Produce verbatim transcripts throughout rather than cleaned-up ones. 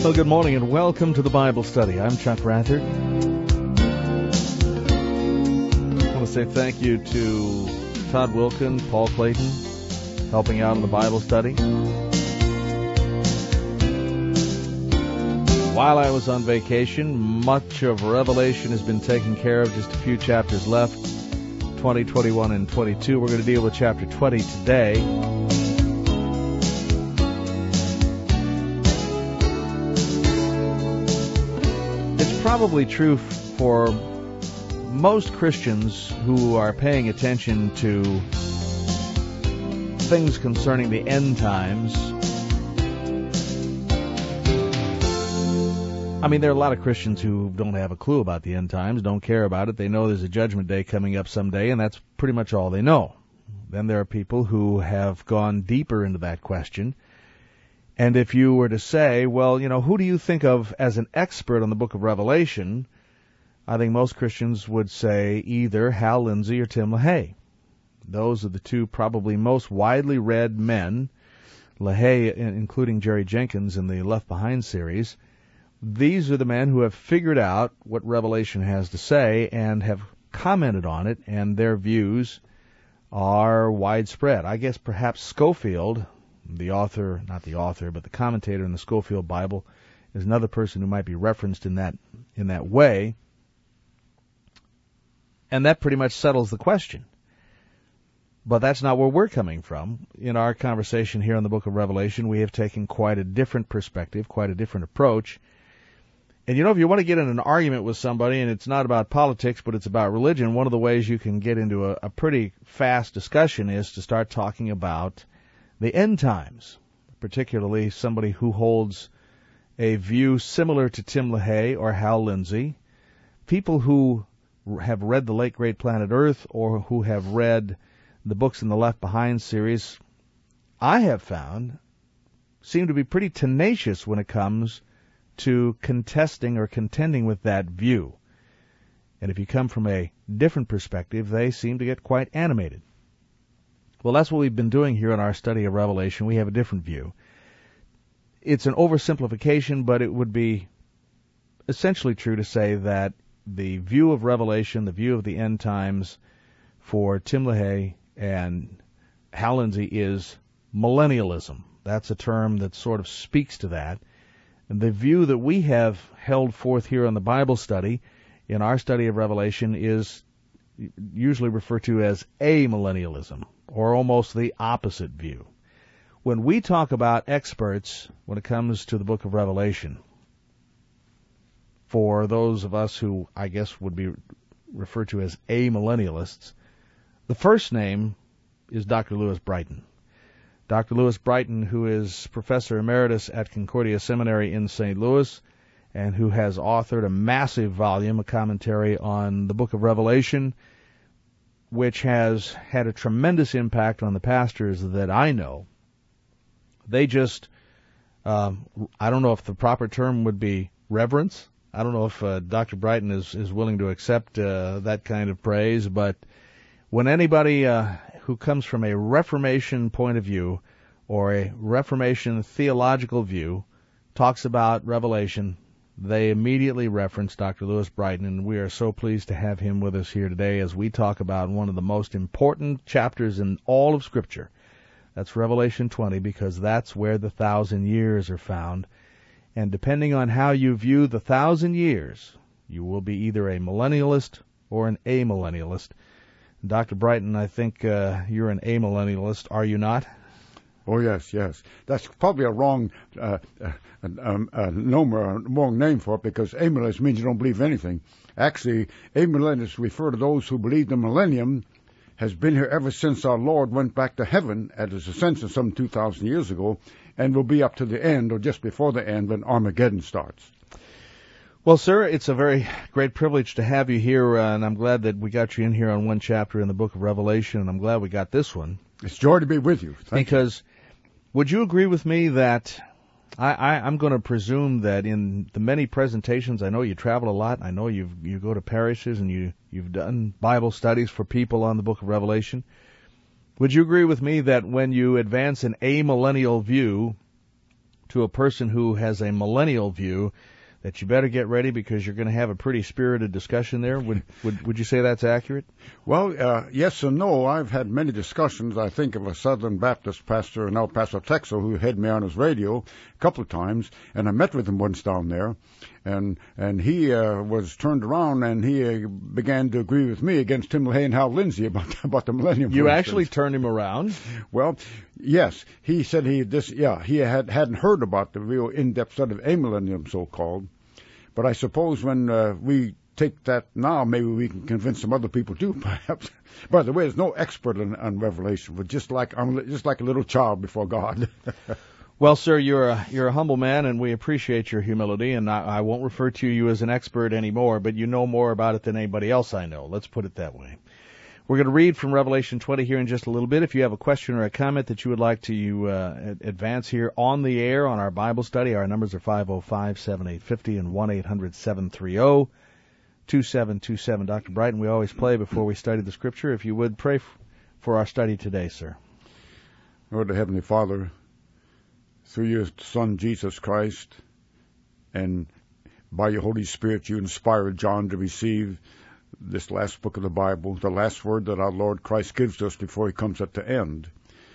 Well, good morning and welcome to the Bible Study. I'm Chuck Rathert. I want to say thank you to Todd Wilkin, Paul Clayton, helping out in the Bible Study. While I was on vacation, much of Revelation has been taken care of, just a few chapters left, twenty, twenty-one, and twenty-two. We're going to deal with chapter twenty today. Probably true for most Christians who are paying attention to things concerning the end times. I mean, there are a lot of Christians who don't have a clue about the end times, don't care about it. They know there's a judgment day coming up someday, and that's pretty much all they know. Then there are people who have gone deeper into that question. And if you were to say, well, you know, who do you think of as an expert on the book of Revelation? I think most Christians would say either Hal Lindsey or Tim LaHaye. Those are the two probably most widely read men, LaHaye including Jerry Jenkins in the Left Behind series. These are the men who have figured out what Revelation has to say and have commented on it, and their views are widespread. I guess perhaps Scofield, the author, not the author, but the commentator in the Scofield Bible, is another person who might be referenced in that in that way. And that pretty much settles the question. But that's not where we're coming from. In our conversation here on the book of Revelation, we have taken quite a different perspective, quite a different approach. And you know, if you want to get in an argument with somebody, and it's not about politics, but it's about religion, one of the ways you can get into a, a pretty fast discussion is to start talking about the end times, particularly somebody who holds a view similar to Tim LaHaye or Hal Lindsey, people who have read the late great Planet Earth or who have read the books in the Left Behind series, I have found seem to be pretty tenacious when it comes to contesting or contending with that view. And if you come from a different perspective, they seem to get quite animated. Well, that's what we've been doing here in our study of Revelation. We have a different view. It's an oversimplification, but it would be essentially true to say that the view of Revelation, the view of the end times for Tim LaHaye and Hal Lindsey is millennialism. That's a term that sort of speaks to that. And the view that we have held forth here on the Bible study, in our study of Revelation, is usually referred to as amillennialism, or almost the opposite view. When we talk about experts when it comes to the book of Revelation, for those of us who I guess would be referred to as amillennialists, the first name is Doctor Lewis Brighton. Doctor Lewis Brighton, who is Professor Emeritus at Concordia Seminary in Saint Louis, and who has authored a massive volume, a commentary on the book of Revelation, which has had a tremendous impact on the pastors that I know. They just, uh, I don't know if the proper term would be reverence. I don't know if uh, Doctor Brighton is, is willing to accept uh, that kind of praise, but when anybody uh, who comes from a Reformation point of view or a Reformation theological view talks about Revelation, they immediately reference Doctor Lewis Brighton, and we are so pleased to have him with us here today as we talk about one of the most important chapters in all of Scripture. That's Revelation twenty, because that's where the thousand years are found. And depending on how you view the thousand years, you will be either a millennialist or an amillennialist. Doctor Brighton, I think uh, you're an amillennialist, are you not? Oh, yes, yes. That's probably a wrong uh, uh, um, uh, number, a wrong name for it, because amillennialist means you don't believe anything. Actually, amillennialists refer to those who believe the millennium has been here ever since our Lord went back to heaven at his ascension some two thousand years ago, and will be up to the end or just before the end when Armageddon starts. Well, sir, it's a very great privilege to have you here, uh, and I'm glad that we got you in here on one chapter in the book of Revelation, and I'm glad we got this one. It's joy to be with you. Thank because you. Would you agree with me that I, I, I'm going to presume that in the many presentations, I know you travel a lot, I know you you go to parishes and you, you've done Bible studies for people on the book of Revelation. Would you agree with me that when you advance an amillennial view to a person who has a millennial view that you better get ready because you're going to have a pretty spirited discussion there. Would would would you say that's accurate? Well, uh, yes and no. I've had many discussions. I think of a Southern Baptist pastor in El Paso, Texas, who had me on his radio a couple of times, and I met with him once down there, and and he uh, was turned around and he uh, began to agree with me against Tim LaHaye and Hal Lindsey about about the millennium. You actually turned him around? Well, yes. He said he this yeah he had hadn't heard about the real in-depth study of amillennium, so-called. But I suppose when uh, we take that now, maybe we can convince some other people too, perhaps. By the way, there's no expert on, on Revelation, but just like I'm just like a little child before God. Well, sir, you're a you're a humble man, and we appreciate your humility. And I, I won't refer to you as an expert anymore, but you know more about it than anybody else I know. Let's put it that way. We're going to read from Revelation twenty here in just a little bit. If you have a question or a comment that you would like to uh, advance here on the air on our Bible study, our numbers are five oh five, seven eight five oh and one eight hundred, seven three oh, two seven two seven. Doctor Brighton, we always play before we study the Scripture. If you would, pray f- for our study today, sir. Lord, Heavenly Father, through your Son, Jesus Christ, and by your Holy Spirit, you inspired John to receive this last book of the Bible, the last word that our Lord Christ gives to us before he comes at the end.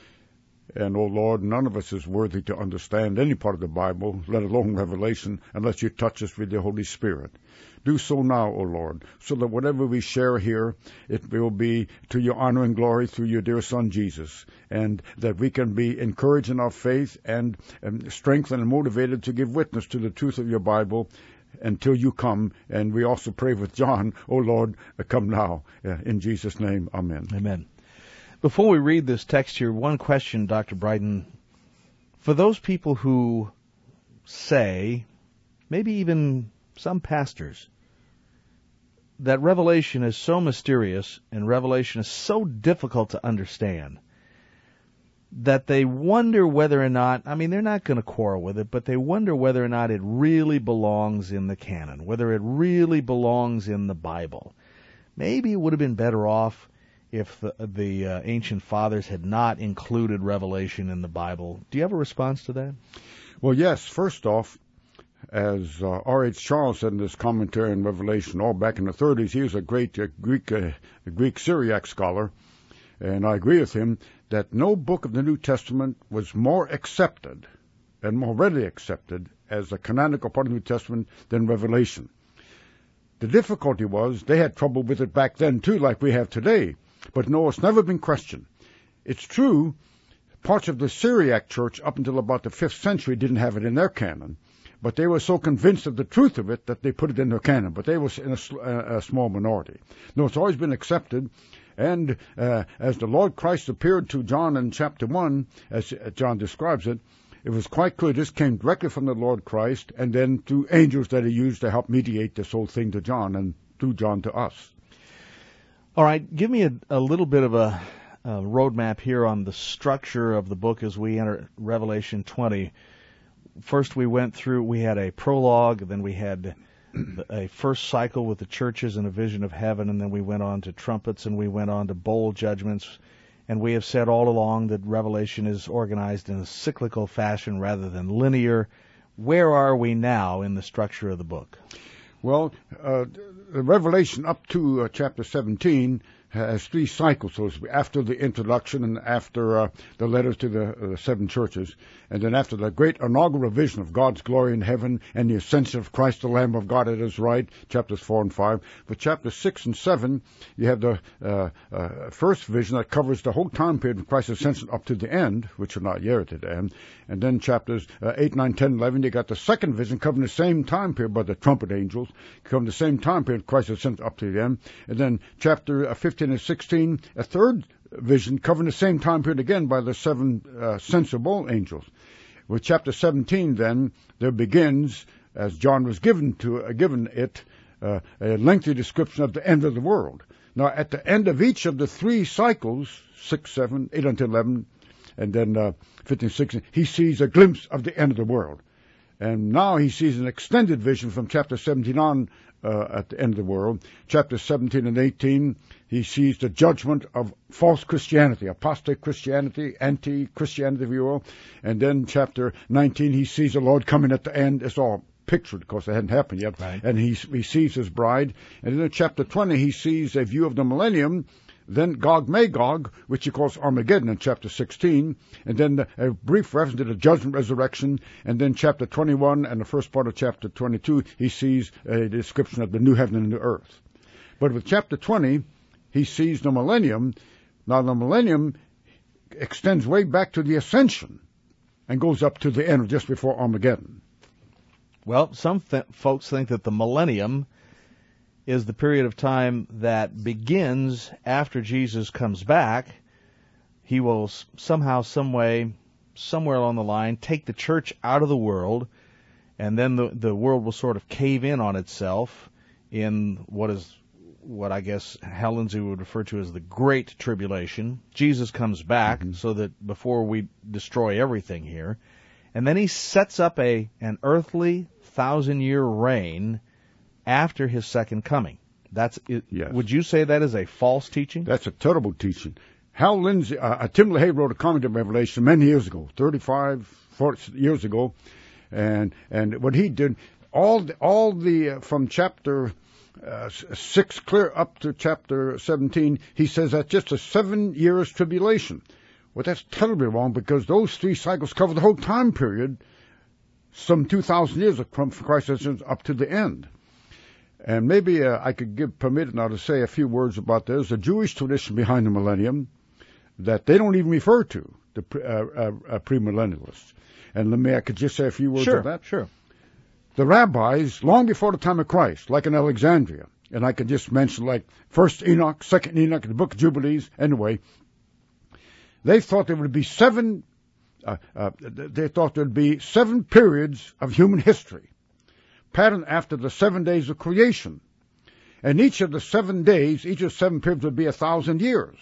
And, oh Lord, none of us is worthy to understand any part of the Bible, let alone Revelation, unless you touch us with your Holy Spirit. Do so now, O Lord, so that whatever we share here, it will be to your honor and glory through your dear Son, Jesus, and that we can be encouraged in our faith and, and strengthened and motivated to give witness to the truth of your Bible until you come. And we also pray with John, oh Lord, come now. In Jesus' name, amen. Amen. Before we read this text here, one question, Doctor Brighton. For those people who say, maybe even some pastors, that Revelation is so mysterious and Revelation is so difficult to understand that they wonder whether or not, I mean, they're not going to quarrel with it, but they wonder whether or not it really belongs in the canon, whether it really belongs in the Bible. Maybe it would have been better off if the, the uh, ancient fathers had not included Revelation in the Bible. Do you have a response to that? Well, yes. First off, as uh, R H Charles said in his commentary on Revelation, all back in the thirties, he was a great uh, Greek uh, Greek Syriac scholar, and I agree with him that no book of the New Testament was more accepted and more readily accepted as a canonical part of the New Testament than Revelation. The difficulty was they had trouble with it back then too, like we have today. But no, it's never been questioned. It's true, parts of the Syriac church up until about the fifth century didn't have it in their canon, but they were so convinced of the truth of it that they put it in their canon, but they were in a, a small minority. No, it's always been accepted. And uh, as the Lord Christ appeared to John in chapter one, as John describes it, it was quite clear this came directly from the Lord Christ, and then through angels that he used to help mediate this whole thing to John, and through John to us. All right, give me a, a little bit of a, a roadmap here on the structure of the book as we enter Revelation twenty. First we went through, we had a prologue, then we had a first cycle with the churches and a vision of heaven, and then we went on to trumpets, and we went on to bowl judgments. And we have said all along that Revelation is organized in a cyclical fashion rather than linear. Where are we now in the structure of the book? Well, uh, the Revelation up to uh, chapter seventeen has three cycles, so to speak, after the introduction and after uh, the letters to the uh, seven churches, and then after the great inaugural vision of God's glory in heaven and the ascension of Christ, the Lamb of God at his right, chapters four and five. For chapters six and seven, you have the uh, uh, first vision that covers the whole time period of Christ's ascension up to the end, which are not yet at the end. And then chapters uh, eight, nine, ten, eleven, you got the second vision covering the same time period by the trumpet angels, covering the same time period Christ's ascension up to the end. And then chapter uh, fifteen and sixteen, a third vision covering the same time period again by the seven uh, sensible angels. With chapter seventeen, then, there begins, as John was given to uh, given it, uh, a lengthy description of the end of the world. Now, at the end of each of the three cycles, six, seven, eight until eleven, and then uh, fifteen, sixteen, he sees a glimpse of the end of the world. And now he sees an extended vision from chapter seventeen on uh, at the end of the world. Chapter seventeen and eighteen, he sees the judgment of false Christianity, apostate Christianity, anti-Christianity, if you will. And then chapter nineteen, he sees the Lord coming at the end. It's all pictured, because it hadn't happened yet. Right. And he, he sees his bride. And then in chapter twenty, he sees a view of the millennium. Then Gog Magog, which he calls Armageddon in chapter sixteen, and then a brief reference to the judgment resurrection, and then chapter twenty-one and the first part of chapter twenty-two, he sees a description of the new heaven and the earth. But with chapter twenty, he sees the millennium. Now the millennium extends way back to the ascension and goes up to the end just before Armageddon. Well, some th- folks think that the millennium is the period of time that begins after Jesus comes back. He will somehow, some way, somewhere along the line, take the church out of the world, and then the the world will sort of cave in on itself in what is, what I guess Hal Lindsey would refer to as the Great Tribulation. Jesus comes back mm-hmm. so that before we destroy everything here, and then he sets up a an earthly thousand-year reign after his second coming. That's it. Yes. Would you say that is a false teaching? That's a terrible teaching. Hal Lindsey, uh, Tim LaHaye wrote a comment on Revelation many years ago, thirty-five, forty years ago, and and what he did, all the, all the uh, from chapter uh, six clear up to chapter seventeen, he says that's just a seven years tribulation. Well, that's terribly wrong, because those three cycles cover the whole time period, some two thousand years from Christ's up to the end. And maybe uh, I could give permitted now to say a few words about this. The Jewish tradition behind the millennium that they don't even refer to, the pre, uh, uh, uh, premillennialists. And let me, I could just say a few words sure, on that. Sure, The rabbis, long before the time of Christ, like in Alexandria, and I could just mention like First Enoch, Second Enoch, the Book of Jubilees, anyway, they thought there would be seven, uh, uh, they thought there would be seven periods of human history, patterned after the seven days of creation. And each of the seven days, each of the seven periods would be a thousand years.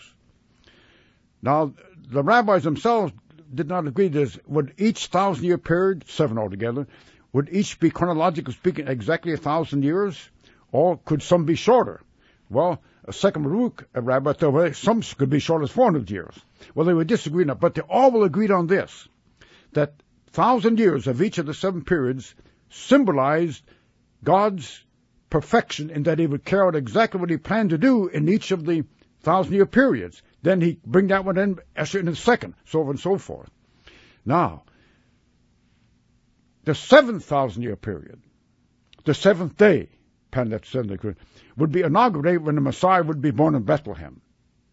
Now, the rabbis themselves did not agree this. Would each thousand-year period, seven altogether, would each be, chronologically speaking, exactly a thousand years? Or could some be shorter? Well, a second Baruch, a rabbi, thought, well, some could be short as four hundred years. Well, they would disagree on that, but they all will agree on this, that thousand years of each of the seven periods symbolized God's perfection in that he would carry out exactly what he planned to do in each of the thousand-year periods. Then he bring that one in, usher in the second, so on and so forth. Now, the seventh thousand-year period, the seventh day, that seventh, would be inaugurated when the Messiah would be born in Bethlehem.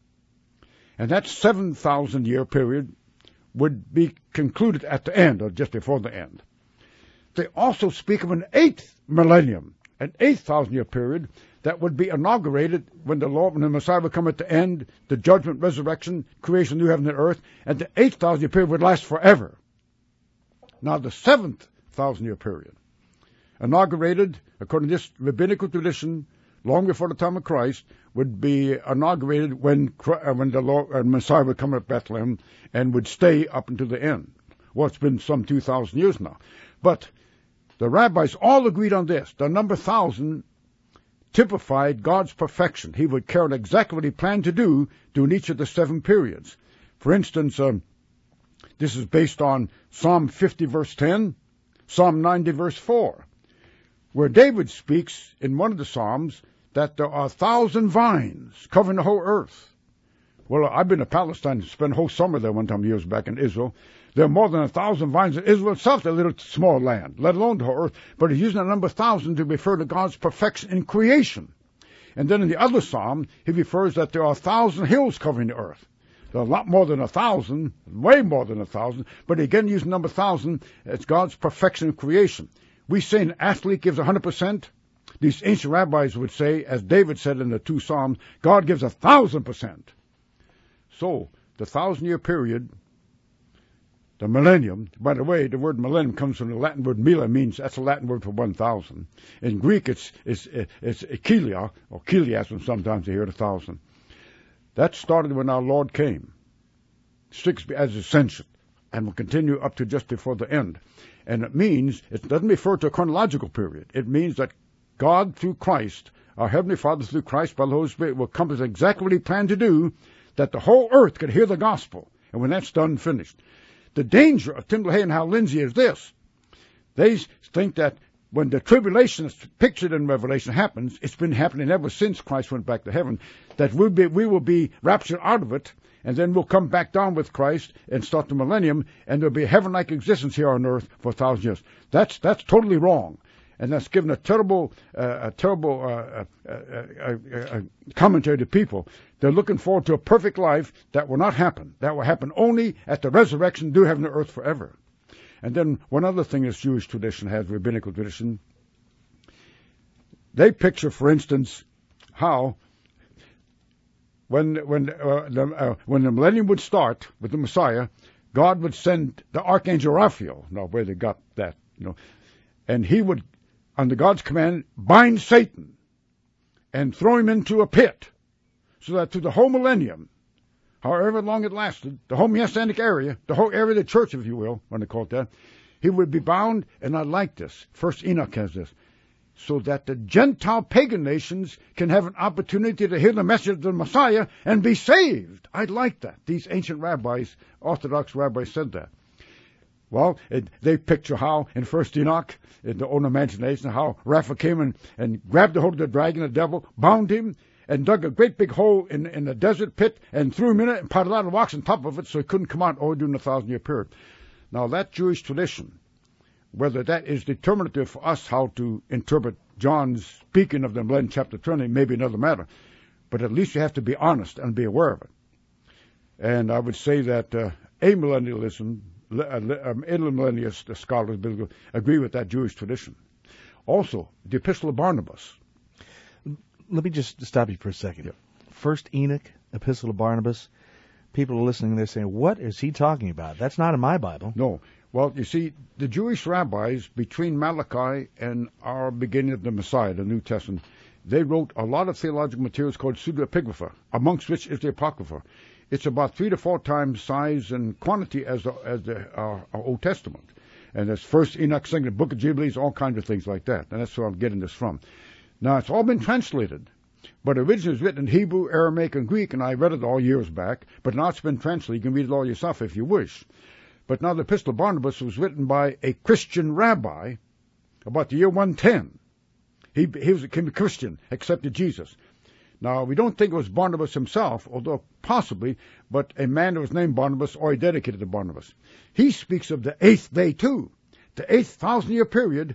And that seven thousand-year period would be concluded at the end, or just before the end. They also speak of an eighth millennium, an eighth thousand-year period that would be inaugurated when the Lord, when the Messiah would come at the end, the judgment, resurrection, creation of new heaven and earth, and the eighth thousand-year period would last forever. Now, the seventh thousand-year period, inaugurated, according to this rabbinical tradition, long before the time of Christ, would be inaugurated when when the Lord, uh, Messiah would come at Bethlehem and would stay up until the end. Well, it's been some two thousand years now. But the rabbis all agreed on this. The number thousand typified God's perfection. He would carry out exactly what he planned to do during each of the seven periods. For instance, um, this is based on Psalm fifty, verse ten, Psalm ninety, verse four, where David speaks in one of the Psalms that there are a thousand vines covering the whole earth. Well, I've been to Palestine and spent a whole summer there one time years back in Israel. There are more than a thousand vines in Israel itself, a little small land, let alone the whole earth. But he's using the number thousand to refer to God's perfection in creation. And then in the other psalm, he refers that there are a thousand hills covering the earth. There are a lot more than a thousand, way more than a thousand. But again, using the number thousand, it's God's perfection in creation. We say an athlete gives one hundred percent. These ancient rabbis would say, as David said in the two psalms, God gives a thousand percent. So, the thousand-year period, the millennium, by the way, the word millennium comes from the Latin word mille, means that's a Latin word for one thousand. In Greek, it's it's it's kilia, or kiliasm, sometimes you hear it a thousand. That started when our Lord came, six as ascension, and will continue up to just before the end. And it means, it doesn't refer to a chronological period. It means that God through Christ, our Heavenly Father through Christ by the Holy Spirit, will accomplish exactly what He planned to do, that the whole earth could hear the gospel. And when that's done, finished. The danger of Tim LaHaye and Hal Lindsey is this. They think that when the tribulation is pictured in Revelation happens, it's been happening ever since Christ went back to heaven, that we'll be, we will be raptured out of it, and then we'll come back down with Christ and start the millennium, and there'll be a heaven-like existence here on earth for a thousand years. That's that's totally wrong, and that's given a terrible, uh, a terrible uh, uh, uh, uh, uh, commentary to people. They're looking forward to a perfect life that will not happen. That will happen only at the resurrection, do heaven and earth forever. And then one other thing this Jewish tradition has, rabbinical tradition, they picture, for instance, how when when uh, the, uh, when the millennium would start with the Messiah, God would send the archangel Raphael. Now, where they got that, you know, and he would, under God's command, bind Satan and throw him into a pit, so that through the whole millennium, however long it lasted, the whole Messianic area, the whole area of the church, if you will, when they call it that, he would be bound, and I like this. First Enoch has this. So that the Gentile pagan nations can have an opportunity to hear the message of the Messiah and be saved. I like that. These ancient rabbis, Orthodox rabbis, said that. Well, it, they picture how, in First Enoch, in their own imagination, how Raphael came and, and grabbed the hold of the dragon, the devil, bound him, and dug a great big hole in, in a desert pit and threw him in it and piled a lot of rocks on top of it so he couldn't come out all during the thousand-year period. Now, that Jewish tradition, whether that is determinative for us how to interpret John's speaking of the millennium chapter twenty, may be another matter. But at least you have to be honest and be aware of it. And I would say that uh, amillennialism, um, intermillennialist scholars agree with that Jewish tradition. Also, the Epistle of Barnabas. Let me just stop you for a second. Yeah. First Enoch, Epistle of Barnabas. People are listening, they're saying, what is he talking about? That's not in my Bible. No. Well, you see, the Jewish rabbis, between Malachi and our beginning of the Messiah, the New Testament, they wrote a lot of theological materials called pseudepigrapha, amongst which is the Apocrypha. It's about three to four times size and quantity as the, as the uh, our Old Testament. And there's First Enoch, Second, the Book of Jubilees, all kinds of things like that. And that's where I'm getting this from. Now, it's all been translated. But originally it was written in Hebrew, Aramaic, and Greek, and I read it all years back. But now it's been translated. You can read it all yourself if you wish. But now the Epistle of Barnabas was written by a Christian rabbi about the year one ten. He, he was, became a Christian, accepted Jesus. Now, we don't think it was Barnabas himself, although possibly, but a man that was named Barnabas, or he dedicated to Barnabas. He speaks of the eighth day too, the eighth thousand-year period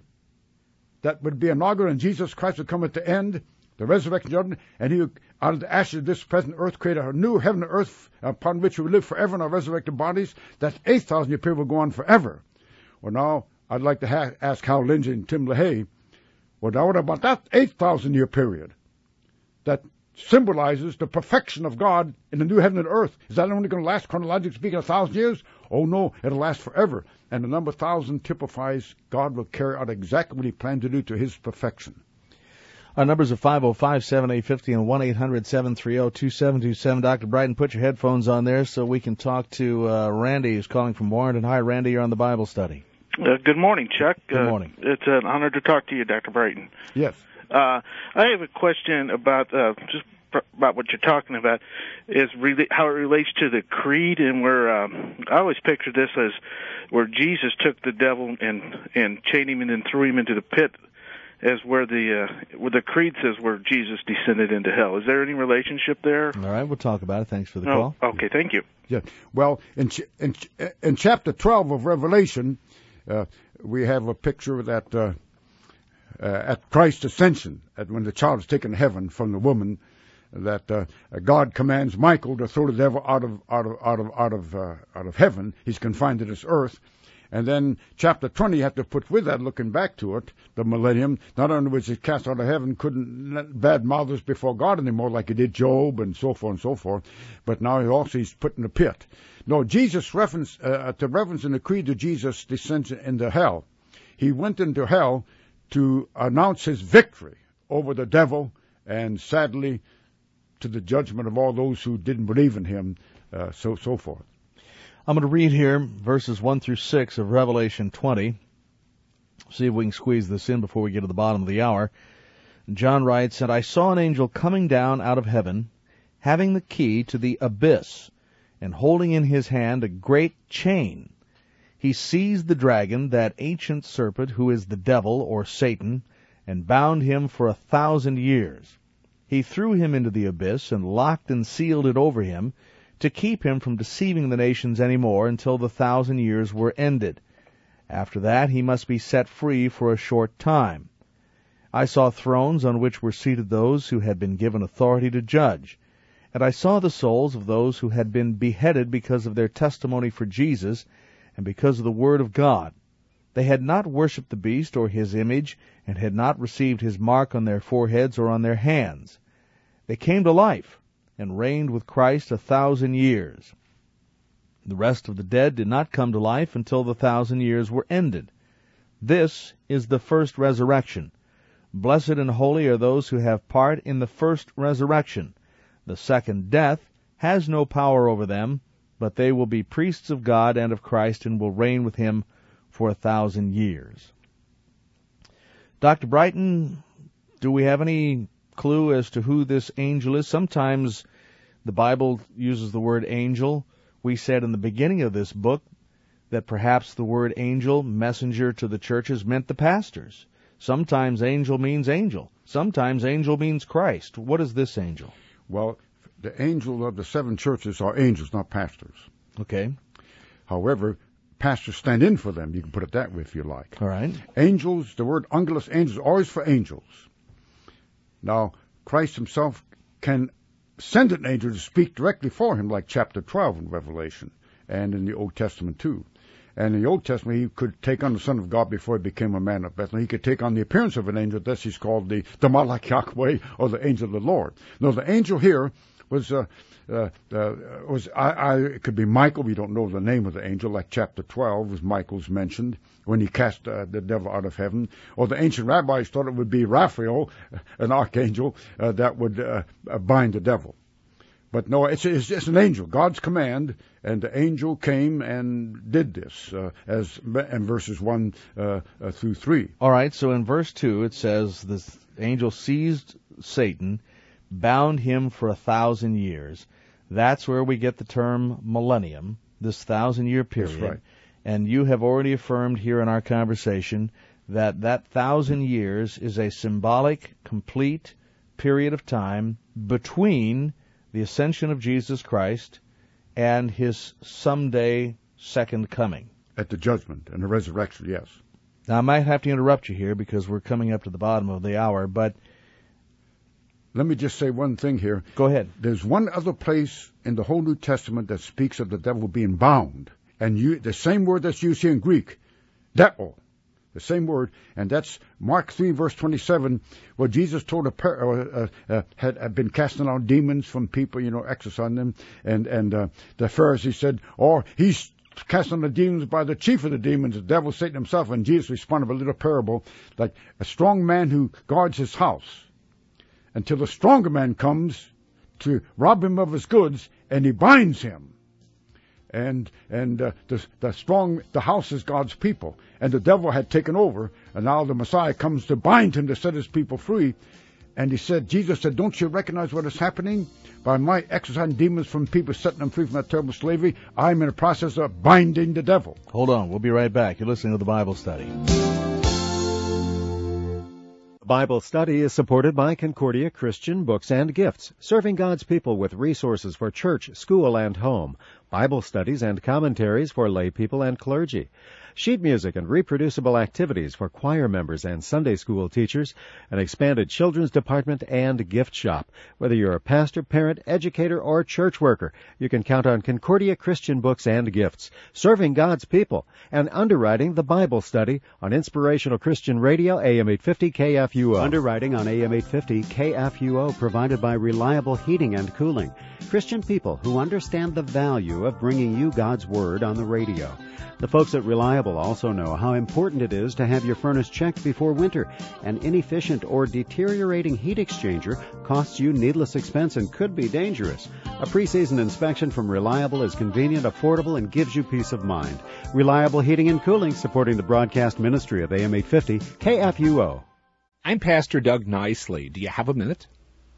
that would be inaugural, and Jesus Christ would come at the end, the resurrection judgment, and he would, out of the ashes of this present earth, create a new heaven and earth upon which we live forever in our resurrected bodies. That eighth thousand-year period will go on forever. Well, now, I'd like to ha- ask Hal Lindsey and Tim LaHaye, well, now what about that eight thousand-year period that symbolizes the perfection of God in the new heaven and earth? Is that only going to last, chronologically speaking, a thousand years? Oh, no, it'll last forever. And the number thousand typifies God will carry out exactly what he planned to do to his perfection. Our numbers are five oh five, seven eight five oh and one eight hundred, seven three oh, two seven two seven. Doctor Brighton, put your headphones on there so we can talk to uh, Randy, who's calling from Warrenton. Hi, Randy, you're on the Bible study. Uh, good morning, Chuck. Good morning. Uh, it's an honor to talk to you, Doctor Brighton. Yes. Uh, I have a question about uh, just about what you're talking about, is really how it relates to the creed, and where um, I always picture this as where Jesus took the devil and and chained him and then threw him into the pit, as where the uh, where the creed says where Jesus descended into hell. Is there any relationship there? All right, we'll talk about it. Thanks for the oh, call. Okay, thank you. Yeah. Well, in ch- in, ch- in chapter twelve of Revelation, uh, we have a picture that uh, uh, at Christ's ascension, at when the child is taken to heaven from the woman, that uh, God commands Michael to throw the devil out of out of out of out of uh, out of heaven. He's confined to this earth. And then chapter twenty, you have to put with that, looking back to it, the millennium. Not only was he cast out of heaven, couldn't bad mouthers before God anymore like he did Job and so forth and so forth, but now he also he's put in a pit. No, Jesus reference uh, to reference in the creed to Jesus descends into hell. He went into hell to announce his victory over the devil, and sadly, to the judgment of all those who didn't believe in him, uh, so so forth. I'm going to read here verses one through six of Revelation twenty. See if we can squeeze this in before we get to the bottom of the hour. John writes, "And I saw an angel coming down out of heaven, having the key to the abyss, and holding in his hand a great chain. He seized the dragon, that ancient serpent, who is the devil, or Satan, and bound him for a thousand years. He threw him into the abyss, and locked and sealed it over him, to keep him from deceiving the nations any more until the thousand years were ended. After that he must be set free for a short time. I saw thrones on which were seated those who had been given authority to judge. And I saw the souls of those who had been beheaded because of their testimony for Jesus and because of the word of God. They had not worshipped the beast or his image, and had not received his mark on their foreheads or on their hands. They came to life, and reigned with Christ a thousand years. The rest of the dead did not come to life until the thousand years were ended. This is the first resurrection. Blessed and holy are those who have part in the first resurrection. The second death has no power over them, but they will be priests of God and of Christ, and will reign with him for a thousand years." Doctor Brighton, do we have any clue as to who this angel is? Sometimes the Bible uses the word angel. We said in the beginning of this book that perhaps the word angel, messenger to the churches, meant the pastors. Sometimes angel means angel. Sometimes angel means Christ. What is this angel? Well, the angel of the seven churches are angels, not pastors. Okay. However, pastors stand in for them. You can put it that way if you like. All right. Angels, the word angelos, angels, always for angels. Now, Christ himself can send an angel to speak directly for him, like chapter twelve in Revelation, and in the Old Testament too. And in the Old Testament, he could take on the Son of God before he became a man of Bethlehem. He could take on the appearance of an angel. Thus he's called the, the Malach Yahweh, or the angel of the Lord. No, the angel here was, uh, uh, uh, was I, I, it could be Michael. We don't know the name of the angel, like chapter twelve, was Michael's mentioned, when he cast uh, the devil out of heaven. Or the ancient rabbis thought it would be Raphael, an archangel, uh, that would uh, bind the devil. But no, it's, it's just an angel, God's command, and the angel came and did this, uh, as in verses one uh, uh, through three. All right, so in verse two it says, this angel seized Satan, bound him for a thousand years. That's where we get the term millennium, this thousand-year period. That's right. And you have already affirmed here in our conversation that that thousand years is a symbolic, complete period of time between the ascension of Jesus Christ and his someday second coming. At the judgment and the resurrection, yes. Now, I might have to interrupt you here because we're coming up to the bottom of the hour, but let me just say one thing here. Go ahead. There's one other place in the whole New Testament that speaks of the devil being bound, and you, the same word that's used here in Greek, devil. The same word, and that's Mark three, verse twenty-seven, where Jesus told a par- uh, uh, had, had been casting out demons from people, you know, exorcising them, and and uh, the Pharisees said, "Oh, he's casting the demons by the chief of the demons, the devil, Satan himself." And Jesus responded with a little parable, like a strong man who guards his house until the stronger man comes to rob him of his goods, and he binds him. And and uh, the the strong the house is God's people, and the devil had taken over, and now the Messiah comes to bind him to set his people free. And he said, Jesus said, "Don't you recognize what is happening? By my exorcising demons from people, setting them free from that terrible slavery, I'm in the process of binding the devil." Hold on, we'll be right back. You're listening to the Bible Study. Bible Study is supported by Concordia Christian Books and Gifts, serving God's people with resources for church, school, and home, Bible studies and commentaries for lay people and clergy, sheet music and reproducible activities for choir members and Sunday school teachers, an expanded children's department and gift shop. Whether you're a pastor, parent, educator, or church worker, you can count on Concordia Christian Books and Gifts, serving God's people, and underwriting the Bible Study on Inspirational Christian Radio, A M eight fifty K F U O. Underwriting on A M eight fifty K F U O provided by Reliable Heating and Cooling, Christian people who understand the value of bringing you God's Word on the radio. The folks at Reliable also know how important it is to have your furnace checked before winter. An inefficient or deteriorating heat exchanger costs you needless expense and could be dangerous. A pre-season inspection from Reliable is convenient, affordable, and gives you peace of mind. Reliable Heating and Cooling, supporting the broadcast ministry of A M eight fifty K F U O. I'm Pastor Doug Nicely. Do you have a minute?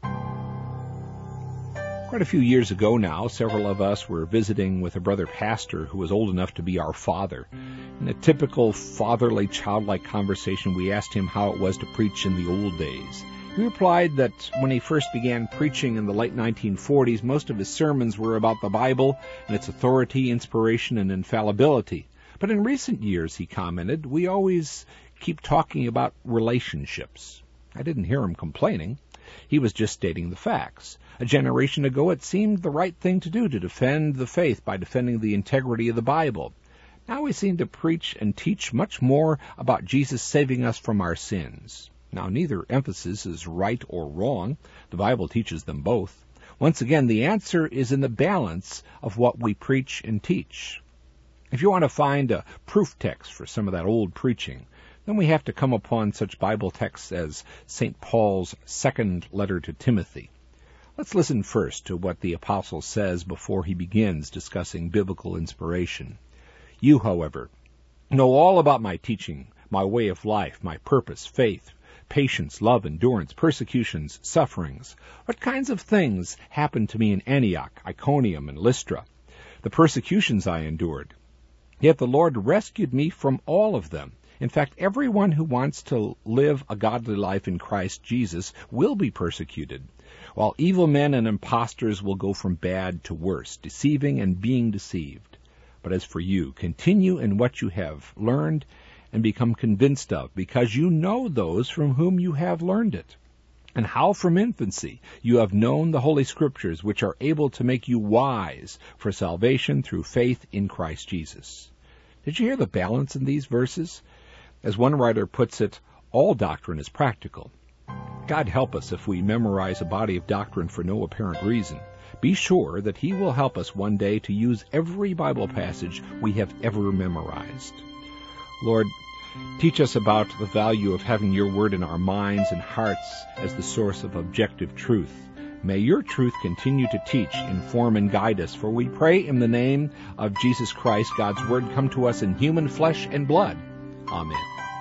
Quite a few years ago now, several of us were visiting with a brother pastor who was old enough to be our father. In a typical fatherly, childlike conversation, we asked him how it was to preach in the old days. He replied that when he first began preaching in the late nineteen forties, most of his sermons were about the Bible and its authority, inspiration, and infallibility. But in recent years, he commented, we always keep talking about relationships. I didn't hear him complaining. He was just stating the facts. A generation ago, it seemed the right thing to do to defend the faith by defending the integrity of the Bible. Now we seem to preach and teach much more about Jesus saving us from our sins. Now, neither emphasis is right or wrong. The Bible teaches them both. Once again, the answer is in the balance of what we preach and teach. If you want to find a proof text for some of that old preaching, then we have to come upon such Bible texts as Saint Paul's second letter to Timothy. Let's listen first to what the apostle says before he begins discussing biblical inspiration. You, however, know all about my teaching, my way of life, my purpose, faith, patience, love, endurance, persecutions, sufferings. What kinds of things happened to me in Antioch, Iconium, and Lystra? The persecutions I endured. Yet the Lord rescued me from all of them. In fact, everyone who wants to live a godly life in Christ Jesus will be persecuted, while evil men and impostors will go from bad to worse, deceiving and being deceived. But as for you, continue in what you have learned and become convinced of, because you know those from whom you have learned it, and how from infancy you have known the Holy Scriptures, which are able to make you wise for salvation through faith in Christ Jesus. Did you hear the balance in these verses? As one writer puts it, all doctrine is practical. God help us if we memorize a body of doctrine for no apparent reason. Be sure that He will help us one day to use every Bible passage we have ever memorized. Lord, teach us about the value of having Your Word in our minds and hearts as the source of objective truth. May Your truth continue to teach, inform, and guide us, for we pray in the name of Jesus Christ, God's Word come to us in human flesh and blood. Amen.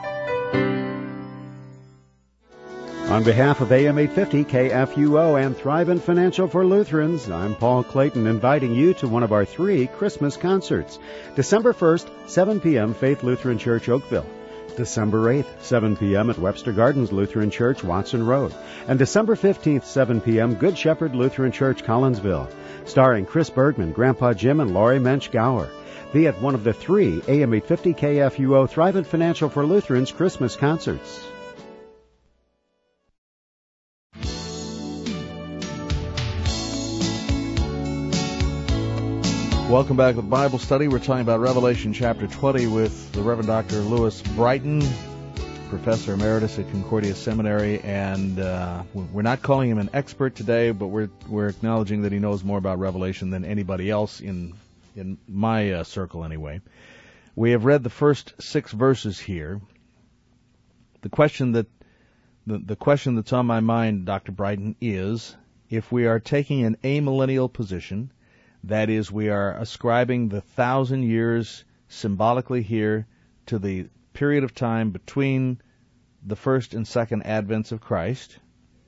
On behalf of A M eight fifty, K F U O, and Thrivent Financial for Lutherans, I'm Paul Clayton, inviting you to one of our three Christmas concerts. December first, seven p.m., Faith Lutheran Church, Oakville. December eighth, seven p.m. at Webster Gardens Lutheran Church, Watson Road. And December fifteenth, seven p.m., Good Shepherd Lutheran Church, Collinsville. Starring Chris Bergman, Grandpa Jim, and Laurie Mensch Gower. Be at one of the three A M eight fifty K F U O Thrivent Financial for Lutherans Christmas concerts. Welcome back with Bible Study. We're talking about Revelation chapter twenty with the Reverend Doctor Lewis Brighton, Professor Emeritus at Concordia Seminary, and uh, we're not calling him an expert today, but we're we're acknowledging that he knows more about Revelation than anybody else in in my uh, circle anyway. We have read the first six verses here. The question that the, the question that's on my mind, Doctor Brighton, is if we are taking an amillennial position, that is, we are ascribing the thousand years symbolically here to the period of time between the first and second advents of Christ,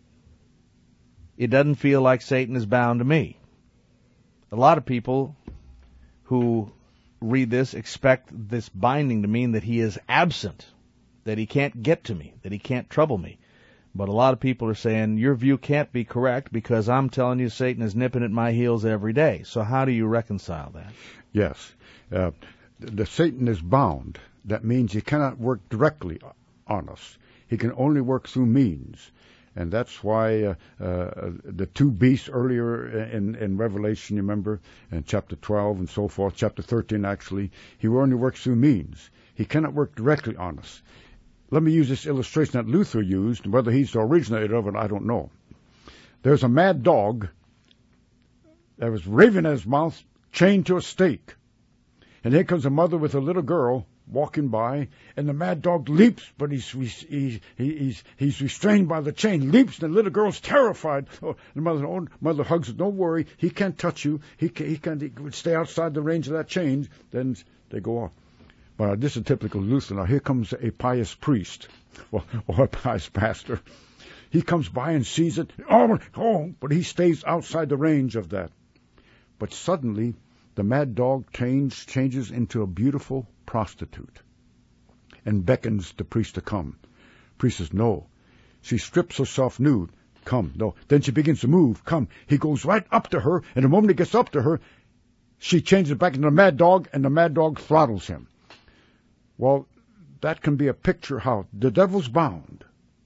it doesn't feel like Satan is bound to me. A lot of people who read this expect this binding to mean that he is absent, that he can't get to me, that he can't trouble me. But a lot of people are saying, your view can't be correct because I'm telling you Satan is nipping at my heels every day. So how do you reconcile that? Yes. Uh, the, the Satan is bound. That means he cannot work directly on us. He can only work through means. And that's why uh, uh, the two beasts earlier in, in Revelation, you remember, in chapter twelve and so forth, chapter thirteen actually, he only works through means. He cannot work directly on us. Let me use this illustration that Luther used. Whether he's the originator of it, I don't know. There's a mad dog that was raving at his mouth, chained to a stake. And here comes a mother with a little girl walking by, and the mad dog leaps, but he's he's he's he's restrained by the chain. Leaps, and the little girl's terrified. Oh, the mother, oh, mother hugs it. Don't worry, he can't touch you. He can, he can he would stay outside the range of that chain. Then they go off. But this is typical Lutheran. Now here comes a pious priest or, or a pious pastor. He comes by and sees it. Oh, oh, but he stays outside the range of that. But suddenly, the mad dog change, changes into a beautiful prostitute and beckons the priest to come. Priest says, no. She strips herself nude. Come, no. Then she begins to move. Come. He goes right up to her, and the moment he gets up to her, she changes back into a mad dog, and the mad dog throttles him. Well, that can be a picture how the devil's bound.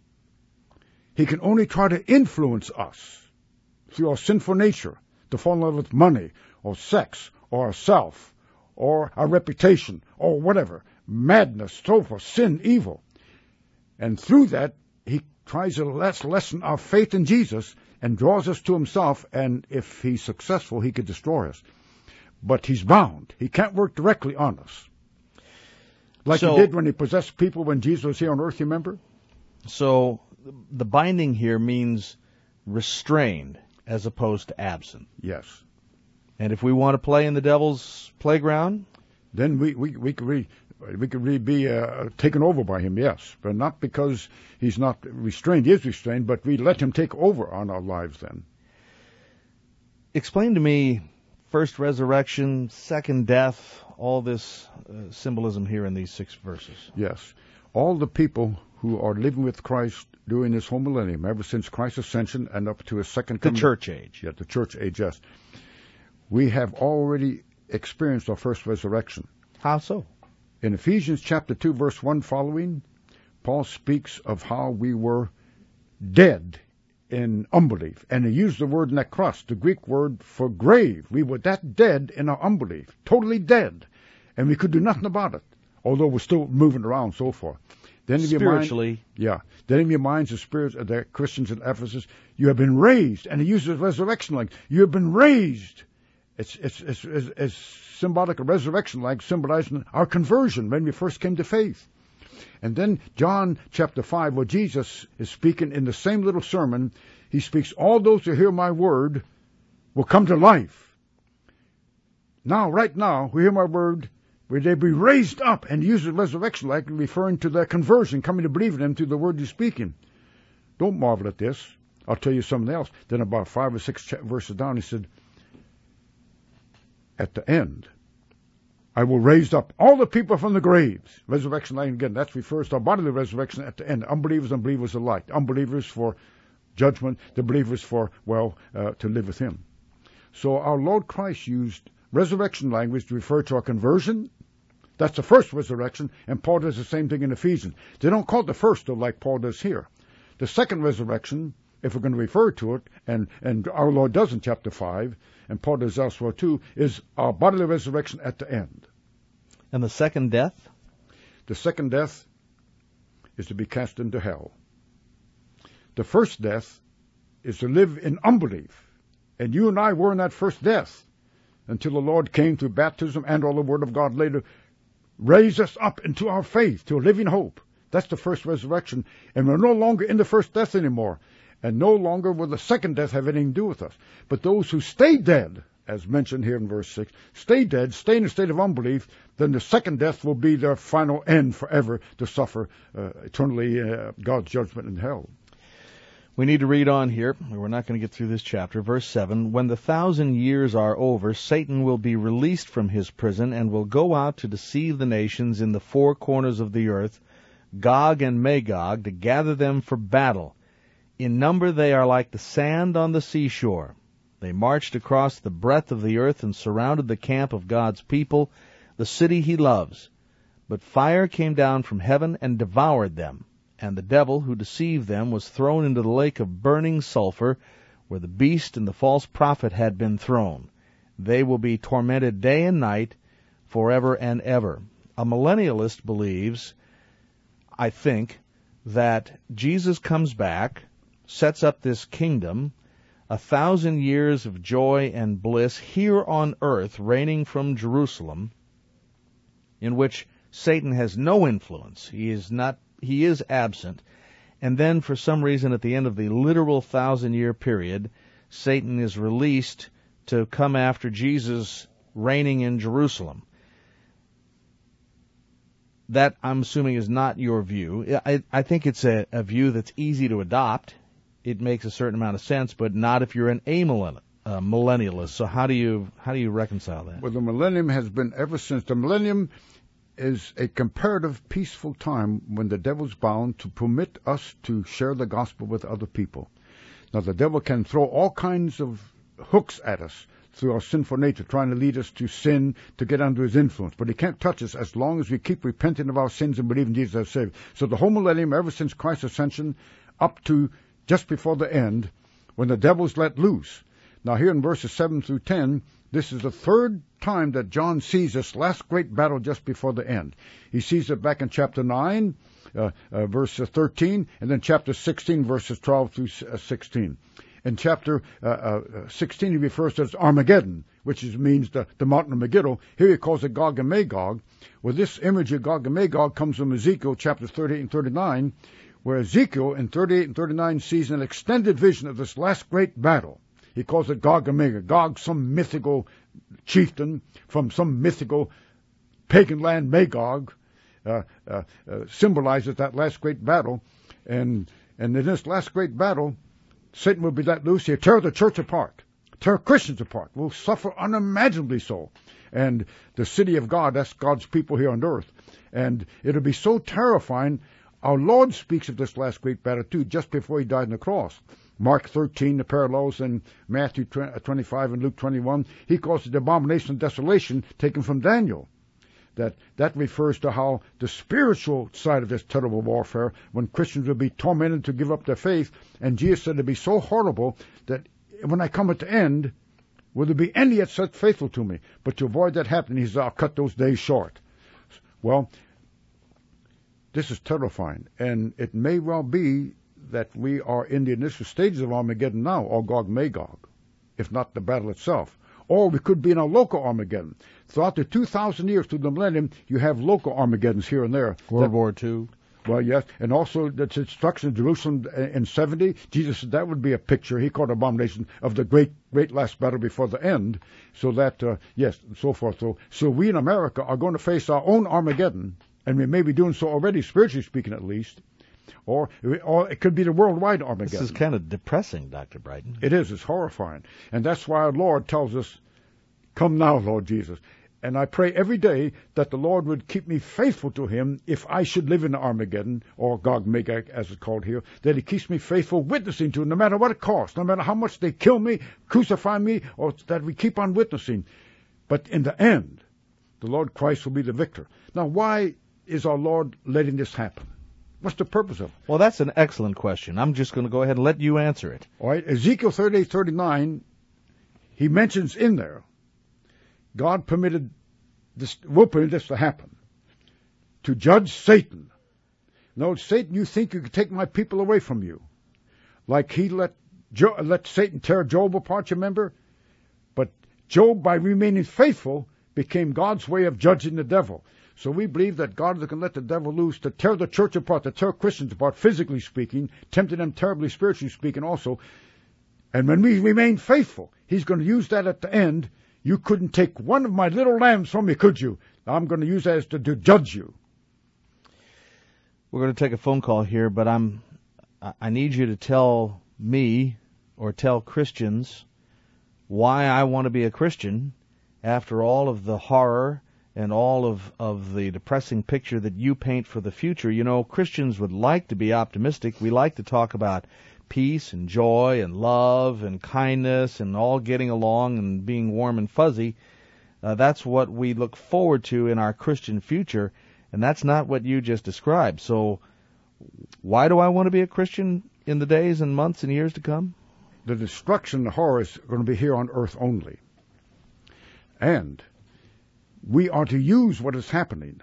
He can only try to influence us through our sinful nature to fall in love with money or sex or ourself or our reputation or whatever, madness, so forth, sin, evil. And through that, he tries to lessen our faith in Jesus and draws us to himself, and if he's successful, he could destroy us. But he's bound. He can't work directly on us. Like so, he did when he possessed people when Jesus was here on earth, you remember? So the binding here means restrained as opposed to absent. Yes. And if we want to play in the devil's playground, then we we we could re, we could re be uh, taken over by him. Yes, but not because he's not restrained. He is restrained, but we let him take over on our lives. Then explain to me first resurrection, second death. All this uh, symbolism here in these six verses. Yes. All the people who are living with Christ during this whole millennium, ever since Christ's ascension and up to his second coming. The church age. Yeah, the church age, yes. We have already experienced our first resurrection. How so? In Ephesians chapter two, verse one following, Paul speaks of how we were dead in unbelief. And he used the word nekros, the Greek word for grave. We were that dead in our unbelief, totally dead. And we could do nothing about it, although we're still moving around and so forth. Then Spiritually. Mind, yeah. Then in your minds, the spirits of the Christians in Ephesus, you have been raised. And he uses resurrection like, you have been raised. It's, it's, it's, it's, it's symbolic of resurrection, like symbolizing our conversion when we first came to faith. And then John chapter five, where Jesus is speaking in the same little sermon, he speaks, all those who hear my word will come to life. Now, right now, who hear my word, will they be raised up, and uses resurrection like referring to their conversion, coming to believe in him through the word he's speaking. Don't marvel at this. I'll tell you something else. Then about five or six verses down, he said, at the end, I will raise up all the people from the graves. Resurrection line again. That refers to our bodily resurrection at the end. Unbelievers and believers alike. Unbelievers for judgment. The believers for, well, uh, to live with him. So our Lord Christ used resurrection language to refer to our conversion. That's the first resurrection. And Paul does the same thing in Ephesians. They don't call it the first, though, like Paul does here. The second resurrection, if we're going to refer to it, and, and our Lord does in chapter five, and Paul does elsewhere too, is our bodily resurrection at the end. And the second death? The second death is to be cast into hell. The first death is to live in unbelief. And you and I were in that first death until the Lord came through baptism and all the Word of God later, raised us up into our faith, to a living hope. That's the first resurrection. And we're no longer in the first death anymore. And no longer will the second death have anything to do with us. But those who stay dead, as mentioned here in verse six, stay dead, stay in a state of unbelief, then the second death will be their final end forever to suffer uh, eternally uh, God's judgment in hell. We need to read on here. We're not going to get through this chapter. Verse seven, when the thousand years are over, Satan will be released from his prison and will go out to deceive the nations in the four corners of the earth, Gog and Magog, to gather them for battle. In number they are like the sand on the seashore. They marched across the breadth of the earth and surrounded the camp of God's people, the city he loves. But fire came down from heaven and devoured them, and the devil who deceived them was thrown into the lake of burning sulfur, where the beast and the false prophet had been thrown. They will be tormented day and night, forever and ever. A millennialist believes, I think, that Jesus comes back, sets up this kingdom, a thousand years of joy and bliss here on earth, reigning from Jerusalem, in which Satan has no influence. He is not, he is absent. And then, for some reason, at the end of the literal thousand-year period, Satan is released to come after Jesus reigning in Jerusalem. that, I'm assuming, is not your view. I, I think it's a, a view that's easy to adopt. It makes a certain amount of sense, but not if you're an amillennialist. Uh, millennialist. So how do you how do you reconcile that? Well, the millennium has been ever since. The millennium is a comparative peaceful time when the devil's bound to permit us to share the gospel with other people. Now, the devil can throw all kinds of hooks at us through our sinful nature, trying to lead us to sin, to get under his influence. But he can't touch us as long as we keep repenting of our sins and believing Jesus as Savior. So the whole millennium, ever since Christ's ascension, up to just before the end, when the devil's let loose. Now, here in verses seven through ten, this is the third time that John sees this last great battle just before the end. He sees it back in chapter nine, uh, uh, verse thirteen, and then chapter sixteen, verses twelve through sixteen. In chapter uh, uh, sixteen, he refers to it as Armageddon, which is, means the, the mountain of Megiddo. Here he calls it Gog and Magog. Well, this image of Gog and Magog comes from Ezekiel chapter thirty-eight and thirty-nine, where Ezekiel in thirty-eight and thirty-nine sees an extended vision of this last great battle. He calls it Gog and Magog. Gog, some mythical chieftain from some mythical pagan land, Magog, uh, uh, uh, symbolizes that last great battle. And, and in this last great battle, Satan will be let loose. He'll tear the church apart, tear Christians apart. We'll suffer unimaginably so. And the city of God, that's God's people here on earth. And it'll be so terrifying. Our Lord speaks of this last great battle, too, just before he died on the cross. Mark thirteen, the parallels in Matthew twenty-five and Luke twenty-one, he calls it the abomination of desolation taken from Daniel. That that refers to how the spiritual side of this terrible warfare, when Christians will be tormented to give up their faith, and Jesus said it'll be so horrible that when I come at the end, will there be any yet such faithful to me? But to avoid that happening, he said, I'll cut those days short. Well, this is terrifying, and it may well be that we are in the initial stages of Armageddon now, or Gog Magog, if not the battle itself. Or we could be in a local Armageddon. Throughout the two thousand years through the millennium, you have local Armageddons here and there. World that, War Two. Well, yes, and also the destruction of Jerusalem in seventy. Jesus said that would be a picture, he called abomination, of the great, great last battle before the end. So that, uh, yes, and so forth. So, so we in America are going to face our own Armageddon, and we may be doing so already, spiritually speaking at least. Or, or it could be the worldwide Armageddon. This is kind of depressing, Doctor Brighton. It is. It's horrifying. And that's why our Lord tells us, come now, Lord Jesus. And I pray every day that the Lord would keep me faithful to him if I should live in Armageddon, or Gog Magog as it's called here, that he keeps me faithful witnessing to him, no matter what it costs, no matter how much they kill me, crucify me, or that we keep on witnessing. But in the end, the Lord Christ will be the victor. Now, why is our Lord letting this happen? What's the purpose of it? Well, that's an excellent question. I'm just going to go ahead and let you answer it. All right. Ezekiel thirty-eight thirty-nine, he mentions in there, God permitted this, will permit this to happen, to judge Satan. No, Satan, you think you could take my people away from you, like he let jo- let Satan tear Job apart, you remember? But Job, by remaining faithful, became God's way of judging the devil. So we believe that God is going to let the devil loose to tear the church apart, to tear Christians apart, physically speaking, tempting them terribly, spiritually speaking also. And when we remain faithful, he's going to use that at the end. You couldn't take one of my little lambs from me, could you? I'm going to use that as to, to judge you. We're going to take a phone call here, but I'm, I need you to tell me or tell Christians why I want to be a Christian after all of the horror and all of, of the depressing picture that you paint for the future. You know, Christians would like to be optimistic. We like to talk about peace and joy and love and kindness and all getting along and being warm and fuzzy. Uh, that's what we look forward to in our Christian future, and that's not what you just described. So why do I want to be a Christian in the days and months and years to come? The destruction, the horror is going to be here on earth only. And we are to use what is happening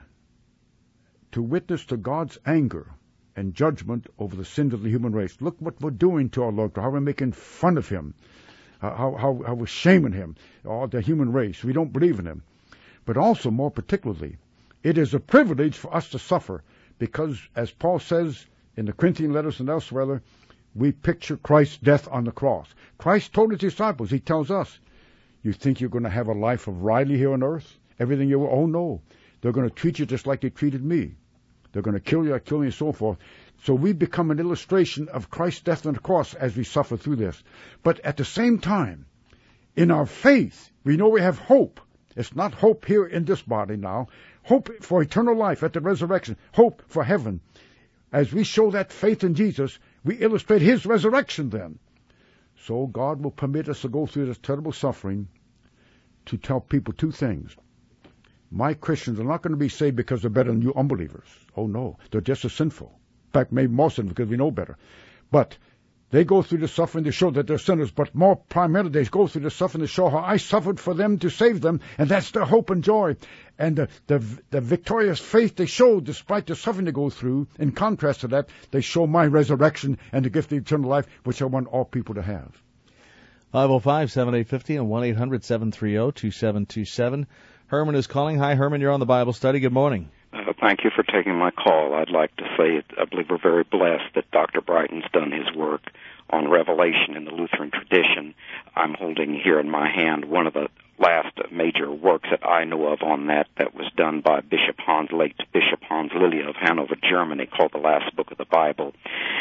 to witness to God's anger and judgment over the sins of the human race. Look what we're doing to our Lord, how we're making fun of him, how, how, how we're shaming him, all the human race. We don't believe in him. But also, more particularly, it is a privilege for us to suffer because, as Paul says in the Corinthian letters and elsewhere, we picture Christ's death on the cross. Christ told his disciples, he tells us, you think you're going to have a life of Riley here on earth? Everything you will? Oh, no. They're going to treat you just like they treated me. They're going to kill you, kill you, and so forth. So we become an illustration of Christ's death on the cross as we suffer through this. But at the same time, in our faith, we know we have hope. It's not hope here in this body now. Hope for eternal life at the resurrection. Hope for heaven. As we show that faith in Jesus, we illustrate His resurrection then. So God will permit us to go through this terrible suffering to tell people two things. My Christians are not going to be saved because they're better than you unbelievers. Oh no, they're just as sinful. In fact, maybe more sinful because we know better. But they go through the suffering to show that they're sinners, but more primarily they go through the suffering to show how I suffered for them to save them, and that's their hope and joy. And the, the, the victorious faith they show despite the suffering they go through, in contrast to that, they show my resurrection and the gift of eternal life, which I want all people to have. five oh five, seven eight five oh and one eight hundred, seven three zero, two seven two seven. Herman is calling. Hi, Herman. You're on the Bible Study. Good morning. Uh, thank you for taking my call. I'd like to say I believe we're very blessed that Doctor Brighton's done his work on Revelation in the Lutheran tradition. I'm holding here in my hand one of the last major works that I know of on that that was done by Bishop Hans, late Bishop Hans Lilly of Hanover, Germany, called The Last Book of the Bible.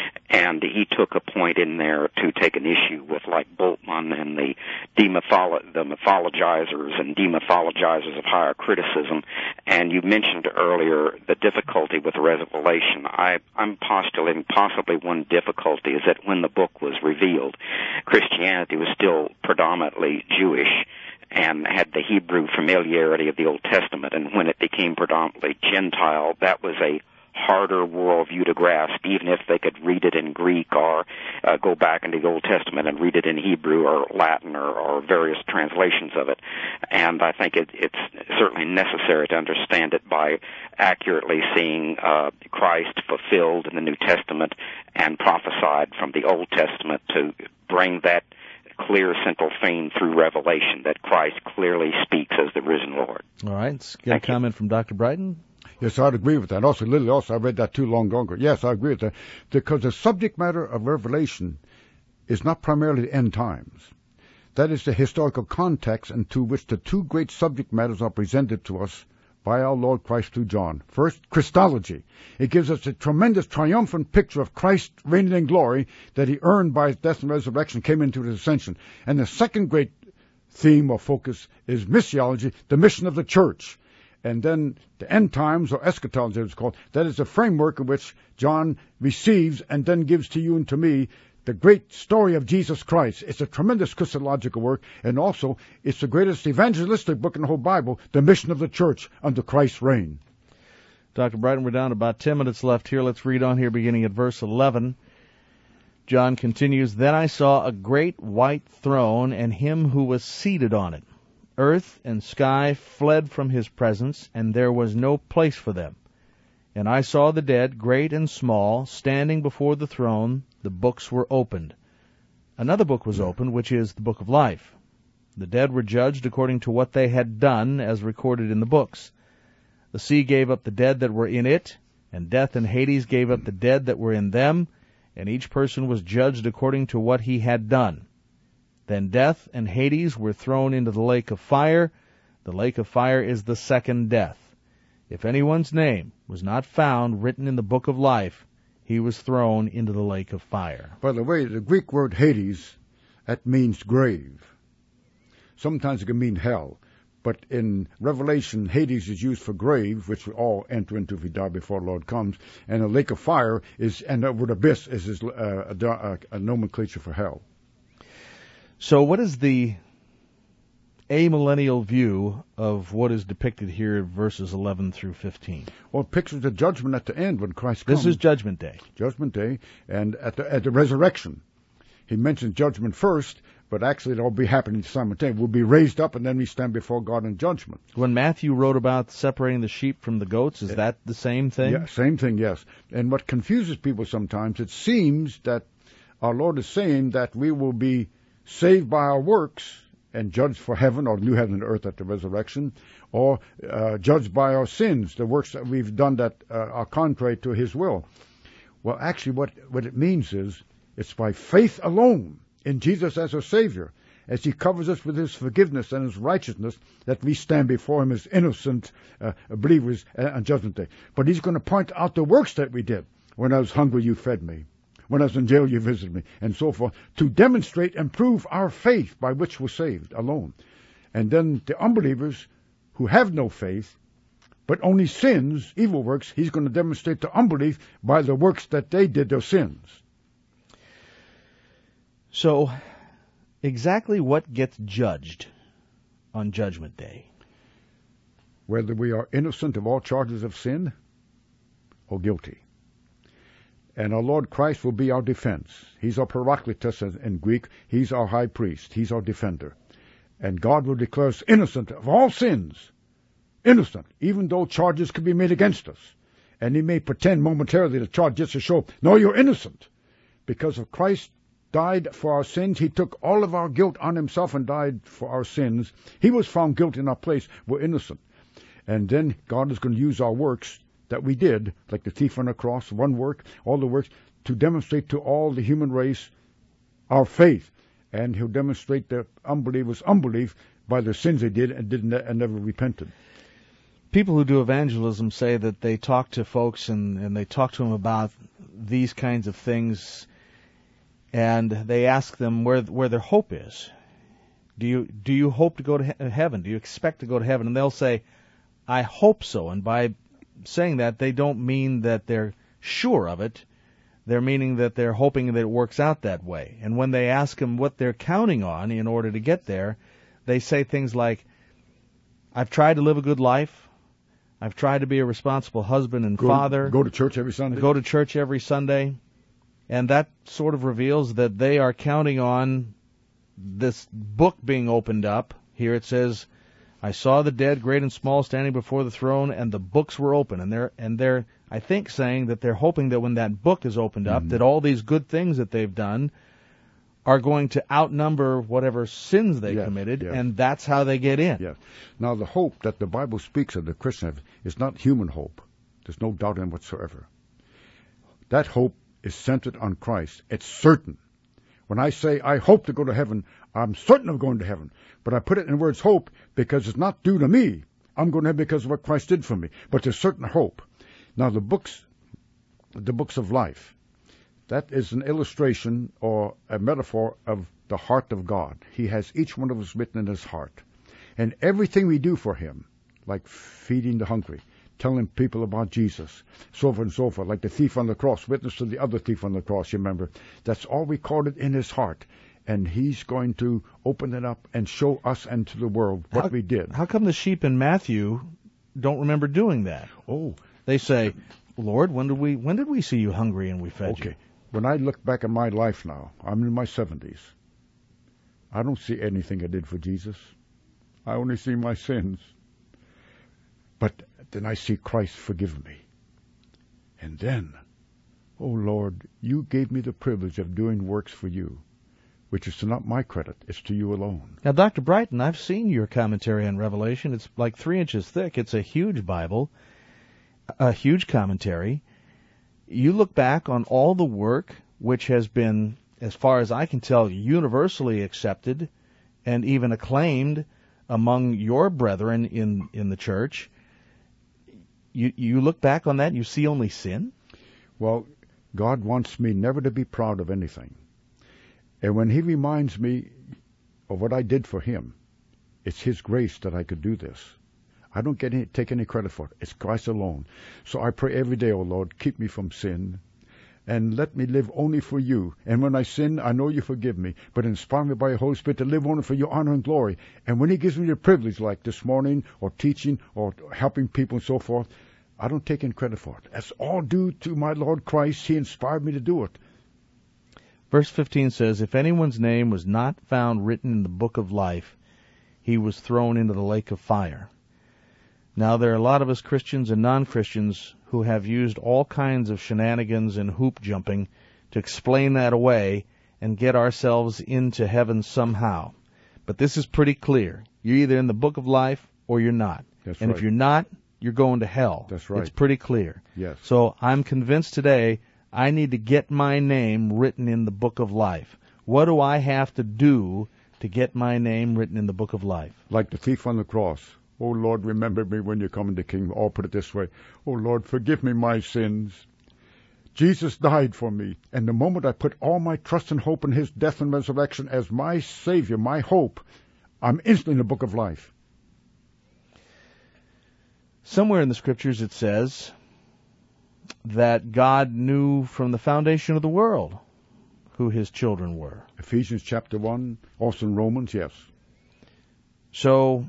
And he took a point in there to take an issue with, like, Bultmann and the demytholo- the mythologizers and demythologizers of higher criticism. And you mentioned earlier the difficulty with Revelation. I, I'm postulating possibly one difficulty is that when the book was revealed, Christianity was still predominantly Jewish and had the Hebrew familiarity of the Old Testament, and when it became predominantly Gentile, that was a harder worldview to grasp, even if they could read it in Greek or uh, go back into the Old Testament and read it in Hebrew or Latin or, or various translations of it. And I think it, it's certainly necessary to understand it by accurately seeing uh, Christ fulfilled in the New Testament and prophesied from the Old Testament to bring that clear central theme through Revelation, that Christ clearly speaks as the risen Lord. All right. Let's get Thank a comment you. from Doctor Brighton. Yes, I'd agree with that. Also, Lily, also, I read that too long ago. Yes, I agree with that. Because the subject matter of Revelation is not primarily the end times. That is the historical context into which the two great subject matters are presented to us by our Lord Christ through John. First, Christology. It gives us a tremendous triumphant picture of Christ reigning in glory that He earned by His death and resurrection, came into His ascension. And the second great theme or focus is missiology, the mission of the church. And then the end times, or eschatology as it's called, that is the framework in which John receives and then gives to you and to me the great story of Jesus Christ. It's a tremendous Christological work, and also it's the greatest evangelistic book in the whole Bible, the mission of the church under Christ's reign. Doctor Brighton, we're down to about ten minutes left here. Let's read on here beginning at verse eleven. John continues, Then I saw a great white throne and Him who was seated on it. Earth and sky fled from His presence, and there was no place for them. And I saw the dead, great and small, standing before the throne. The books were opened. Another book was opened, which is the book of life. The dead were judged according to what they had done, as recorded in the books. The sea gave up the dead that were in it, and death and Hades gave up the dead that were in them, and each person was judged according to what he had done. Then death and Hades were thrown into the lake of fire. The lake of fire is the second death. If anyone's name was not found written in the book of life, he was thrown into the lake of fire. By the way, the Greek word Hades, that means grave. Sometimes it can mean hell. But in Revelation, Hades is used for grave, which we all enter into if we die before the Lord comes. And the lake of fire is, and the word abyss is, is uh, a, a nomenclature for hell. So what is the amillennial view of what is depicted here in verses eleven through fifteen? Well, it pictures the judgment at the end when Christ comes. This is Judgment Day. Judgment Day, and at the, at the resurrection. He mentions judgment first, but actually it'll all be happening simultaneously. We'll be raised up, and then we stand before God in judgment. When Matthew wrote about separating the sheep from the goats, is that the same thing? Yeah, same thing, yes. And what confuses people sometimes, it seems that our Lord is saying that we will be saved by our works and judged for heaven or new heaven and earth at the resurrection, or uh, judged by our sins, the works that we've done that uh, are contrary to His will. Well, actually what, what it means is it's by faith alone in Jesus as our Savior as he covers us with his forgiveness and his righteousness, that we stand before him as innocent uh, believers on Judgment Day. But he's going to point out the works that we did. When I was hungry, you fed me. When I was in jail, you visited me, and so forth, to demonstrate and prove our faith by which we're saved alone. And then the unbelievers who have no faith, but only sins, evil works, he's going to demonstrate the unbelief by the works that they did, their sins. So, exactly what gets judged on Judgment Day? Whether we are innocent of all charges of sin or guilty. And our Lord Christ will be our defense. He's our parakletos in Greek. He's our high priest. He's our defender. And God will declare us innocent of all sins. Innocent, even though charges could be made against us. And he may pretend momentarily to charge just to show, no, you're innocent. Because if Christ died for our sins, he took all of our guilt on himself and died for our sins. He was found guilty in our place. We're innocent. And then God is going to use our works that we did, like the thief on the cross, one work, all the works, to demonstrate to all the human race our faith. And he'll demonstrate the unbelievers' unbelief by the sins they did and didn't and never repented. People who do evangelism say that they talk to folks and, and they talk to them about these kinds of things, and they ask them where where their hope is. Do you do you hope to go to he- heaven? Do you expect to go to heaven? And they'll say, I hope so. And by saying that, they don't mean that they're sure of it. They're meaning that they're hoping that it works out that way. And when they ask them what they're counting on in order to get there, they say things like, I've tried to live a good life. I've tried to be a responsible husband and go, father. Go to church every Sunday. Go to church every Sunday. And that sort of reveals that they are counting on this book being opened up. Here it says, I saw the dead, great and small, standing before the throne, and the books were open. And they're, and they're, I think, saying that they're hoping that when that book is opened up, mm-hmm. that all these good things that they've done are going to outnumber whatever sins they yes, committed, yes. and that's how they get in. Yes. Now, the hope that the Bible speaks of the Christian is not human hope. There's no doubt in it whatsoever. That hope is centered on Christ. It's certain. When I say I hope to go to heaven, I'm certain of going to heaven. But I put it in words hope because it's not due to me. I'm going to heaven because of what Christ did for me. But there's certain hope. Now the books, the books of life, that is an illustration or a metaphor of the heart of God. He has each one of us written in his heart. And everything we do for him, like feeding the hungry, telling people about Jesus, so forth and so forth, like the thief on the cross, witness to the other thief on the cross, you remember. That's all recorded in his heart. And he's going to open it up and show us and to the world what how, we did. How come the sheep in Matthew don't remember doing that? Oh. They say, Lord, when did we when did we see you hungry and we fed okay. you? When I look back at my life now, I'm in my seventies. I don't see anything I did for Jesus. I only see my sins. But then I see Christ forgive me. And then, oh Lord, you gave me the privilege of doing works for you, which is not my credit, it's to you alone. Now, Doctor Brighton, I've seen your commentary on Revelation. It's like three inches thick. It's a huge Bible, a huge commentary. You look back on all the work which has been, as far as I can tell, universally accepted and even acclaimed among your brethren in, in the church. You you look back on that and you see only sin? Well, God wants me never to be proud of anything. And when he reminds me of what I did for him, it's his grace that I could do this. I don't get any, take any credit for it. It's Christ alone. So I pray every day, oh Lord, keep me from sin and let me live only for you. And when I sin, I know you forgive me, but inspire me by your Holy Spirit to live only for your honor and glory. And when he gives me the privilege, like this morning, or teaching, or helping people and so forth, I don't take any credit for it. That's all due to my Lord Christ. He inspired me to do it. Verse fifteen says, if anyone's name was not found written in the book of life, he was thrown into the lake of fire. Now, there are a lot of us Christians and non-Christians who have used all kinds of shenanigans and hoop jumping to explain that away and get ourselves into heaven somehow. But this is pretty clear. You're either in the book of life or you're not. That's and right. if you're not, you're going to hell. That's right. It's pretty clear. Yes. So I'm convinced today I need to get my name written in the book of life. What do I have to do to get my name written in the book of life. Like the thief on the cross. Oh, Lord, remember me when you come into the kingdom. I'll put it this way. Oh, Lord, forgive me my sins. Jesus died for me, and the moment I put all my trust and hope in his death and resurrection as my Savior, my hope, I'm instantly in the book of life. Somewhere in the Scriptures it says that God knew from the foundation of the world who his children were. Ephesians chapter one, also in Romans, yes. So,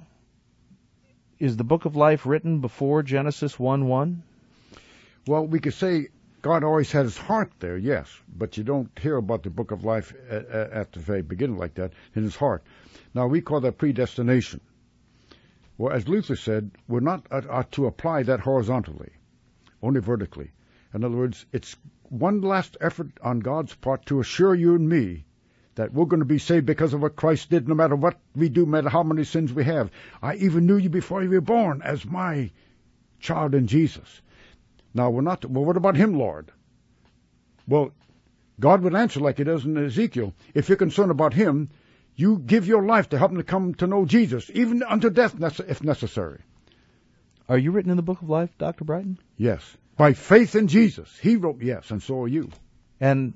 is the book of life written before Genesis one one? Well, we could say God always had his heart there, yes, but you don't hear about the book of life at, at the very beginning like that, in his heart. Now, we call that predestination. Well, as Luther said, we're not uh, uh, to apply that horizontally, only vertically. In other words, it's one last effort on God's part to assure you and me that we're going to be saved because of what Christ did, no matter what we do, no matter how many sins we have. I even knew you before you were born as my child in Jesus. Now, we're not, well, what about him, Lord? Well, God would answer like he does in Ezekiel. If you're concerned about him, you give your life to help him to come to know Jesus, even unto death if necessary. Are you written in the book of life, Doctor Brighton? Yes. By faith in Jesus. He wrote yes, and so are you. And,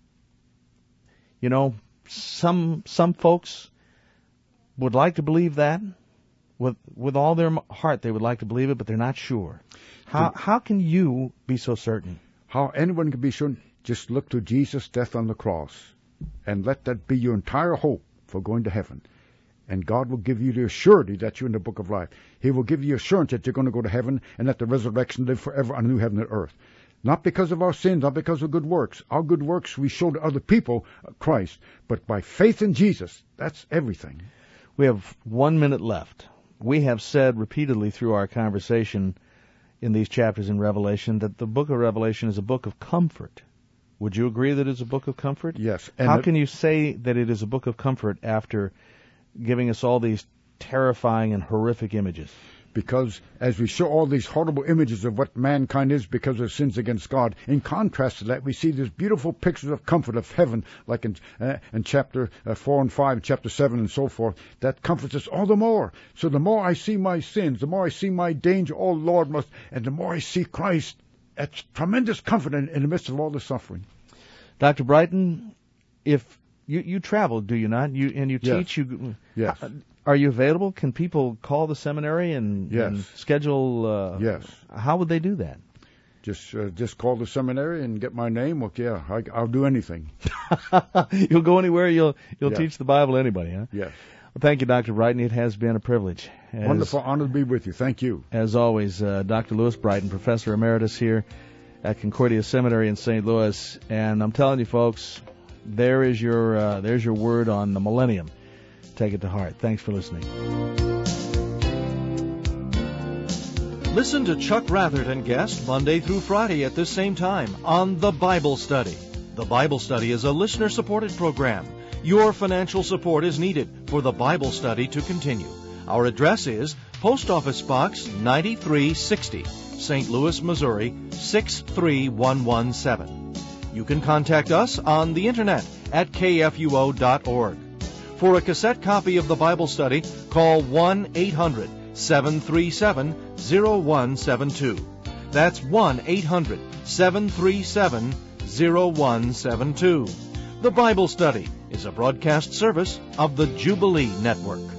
you know, some some folks would like to believe that. With with all their heart, they would like to believe it, but they're not sure. How how can you be so certain? How anyone can be sure? Just look to Jesus' death on the cross, and let that be your entire hope for going to heaven. And God will give you the assurity that you're in the book of life. He will give you assurance that you're going to go to heaven and at the resurrection live forever on a new heaven and earth. Not because of our sins, not because of good works. Our good works we show to other people Christ, but by faith in Jesus. That's everything. We have one minute left. We have said repeatedly through our conversation in these chapters in Revelation that the book of Revelation is a book of comfort. Would you agree that it's a book of comfort? Yes. And How can you say that it is a book of comfort after giving us all these terrifying and horrific images? Because as we show all these horrible images of what mankind is because of sins against God, in contrast to that, we see these beautiful pictures of comfort of heaven, like in, uh, in chapter uh, four and five, chapter seven, and so forth, that comforts us all the more. So the more I see my sins, the more I see my danger, oh Lord must, and the more I see Christ, that's tremendous comfort in, in the midst of all the suffering. Doctor Brighton, if you, you travel, do you not? You and you yes. teach. You yes. Are you available? Can people call the seminary and, yes. and schedule? Uh, yes. How would they do that? Just uh, just call the seminary and get my name. Well, yeah, I, I'll do anything. You'll go anywhere. You'll you'll yes. teach the Bible to anybody, huh? Yes. Well, thank you, Doctor Brighton. It has been a privilege. As, Wonderful honor to be with you. Thank you. As always, uh, Doctor Louis Brighton, Professor Emeritus here at Concordia Seminary in Saint Louis, and I'm telling you, folks, there is your uh, there's your word on the millennium. Take it to heart. Thanks for listening. Listen to Chuck Rathert and guest Monday through Friday at this same time on The Bible Study. The Bible Study is a listener-supported program. Your financial support is needed for The Bible Study to continue. Our address is Post Office Box ninety-three sixty, Saint Louis, Missouri six three one one seven. You can contact us on the internet at K F U O dot org. For a cassette copy of the Bible Study, call one eight hundred seven three seven zero one seven two. That's one eight hundred seven three seven zero one seven two. The Bible Study is a broadcast service of the Jubilee Network.